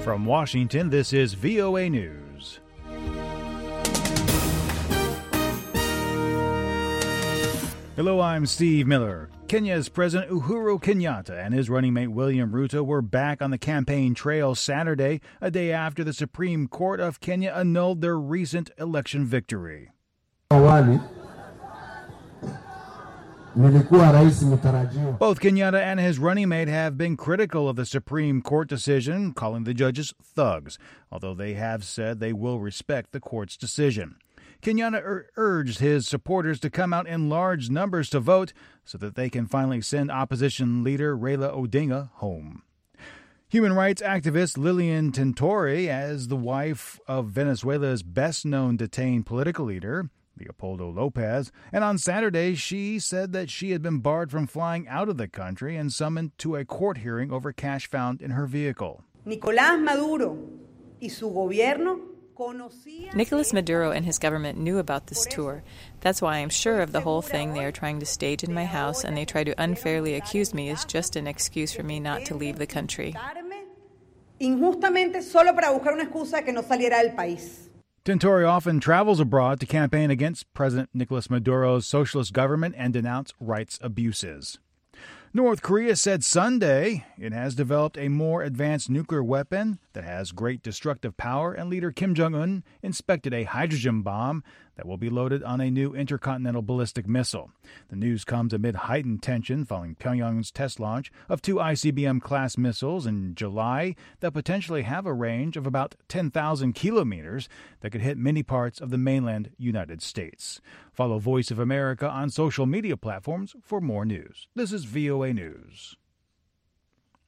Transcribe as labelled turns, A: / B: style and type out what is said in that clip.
A: From Washington, this is VOA News. Hello, I'm Steve Miller. Kenya's President Uhuru Kenyatta and his running mate William Ruto were back on the campaign trail Saturday, a day after the Supreme Court of Kenya annulled their recent election victory. Both Kenyatta and his running mate have been critical of the Supreme Court decision, calling the judges thugs, although they have said they will respect the court's decision. Kenyatta urged his supporters to come out in large numbers to vote so that they can finally send opposition leader Raila Odinga home. Human rights activist Lilian Tintori, as the wife of Venezuela's best-known detained political leader, Leopoldo Lopez, and on Saturday she said that she had been barred from flying out of the country and summoned to a court hearing over cash found in her vehicle.
B: Nicolás Maduro y su gobierno
C: Nicolas Maduro and his government knew about this tour. That's why I'm sure of the whole thing they are trying to stage in my house, and they try to unfairly accuse me is just an excuse for me not to leave the country.
B: Injustamente solo para buscar una excusa que no saliera del país.
A: Tintori often travels abroad to campaign against President Nicolas Maduro's socialist government and denounce rights abuses. North Korea said Sunday it has developed a more advanced nuclear weapon that has great destructive power, and leader Kim Jong-un inspected a hydrogen bomb that will be loaded on a new intercontinental ballistic missile. The news comes amid heightened tension following Pyongyang's test launch of two ICBM-class missiles in July that potentially have a range of about 10,000 kilometers that could hit many parts of the mainland United States. Follow Voice of America on social media platforms for more news. This is VOA News.